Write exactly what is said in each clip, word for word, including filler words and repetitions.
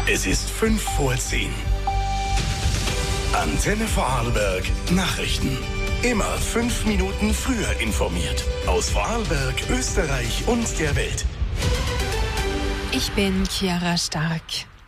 Es ist fünf vor zehn. Antenne Vorarlberg Nachrichten. Immer fünf Minuten früher informiert. Aus Vorarlberg, Österreich und der Welt. Ich bin Chiara Stark.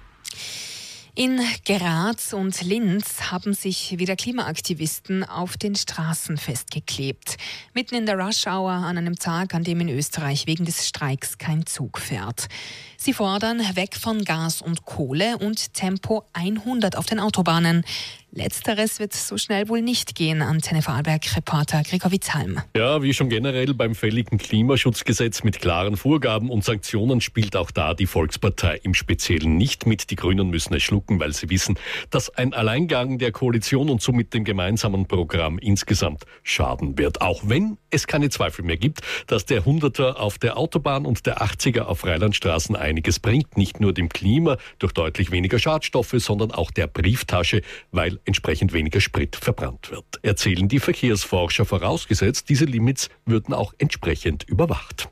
In Graz und Linz haben sich wieder Klimaaktivisten auf den Straßen festgeklebt. Mitten in der Rush-Hour an einem Tag, an dem in Österreich wegen des Streiks kein Zug fährt. Sie fordern weg von Gas und Kohle und Tempo hundert auf den Autobahnen. Letzteres wird so schnell wohl nicht gehen, Antenne Vorarlberg-Reporter Gregor Witzhalm. Ja, wie schon generell beim fälligen Klimaschutzgesetz mit klaren Vorgaben und Sanktionen spielt auch da die Volkspartei im Speziellen nicht mit. Die Grünen müssen es schlucken, weil sie wissen, dass ein Alleingang der Koalition und somit dem gemeinsamen Programm insgesamt schaden wird. Auch wenn es keine Zweifel mehr gibt, dass der Hunderter auf der Autobahn und der achtziger auf Freilandstraßen einiges bringt. Nicht nur dem Klima durch deutlich weniger Schadstoffe, sondern auch der Brieftasche, weil entsprechend weniger Sprit verbrannt wird. Erzählen die Verkehrsforscher, vorausgesetzt, diese Limits würden auch entsprechend überwacht.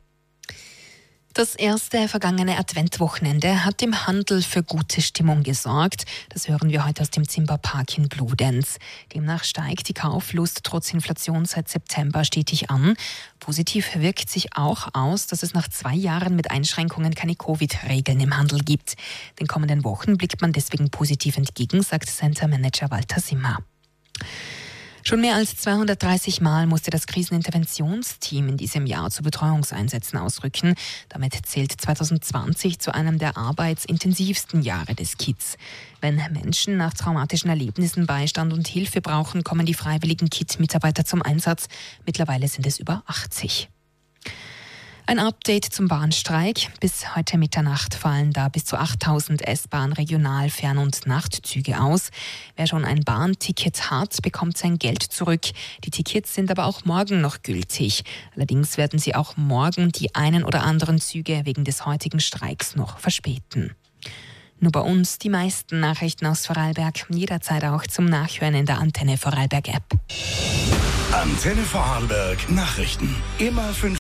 Das erste vergangene Adventwochenende hat im Handel für gute Stimmung gesorgt. Das hören wir heute aus dem Zimmerpark in Bludenz. Demnach steigt die Kauflust trotz Inflation seit September stetig an. Positiv wirkt sich auch aus, dass es nach zwei Jahren mit Einschränkungen keine Covid-Regeln im Handel gibt. Den kommenden Wochen blickt man deswegen positiv entgegen, sagt Center Manager Walter Simmer. Schon mehr als zweihundertdreißig Mal musste das Kriseninterventionsteam in diesem Jahr zu Betreuungseinsätzen ausrücken. Damit zählt zwanzig zwanzig zu einem der arbeitsintensivsten Jahre des K I Ts. Wenn Menschen nach traumatischen Erlebnissen Beistand und Hilfe brauchen, kommen die freiwilligen K I T-Mitarbeiter zum Einsatz. Mittlerweile sind es über achtzig. Ein Update zum Bahnstreik. Bis heute Mitternacht fallen da bis zu achttausend S-Bahn-, Regional-, Fern- und Nachtzüge aus. Wer schon ein Bahnticket hat, bekommt sein Geld zurück. Die Tickets sind aber auch morgen noch gültig. Allerdings werden sie auch morgen die einen oder anderen Züge wegen des heutigen Streiks noch verspäten. Nur bei uns die meisten Nachrichten aus Vorarlberg. Jederzeit auch zum Nachhören in der Antenne Vorarlberg App. Antenne Vorarlberg Nachrichten. Immer fünf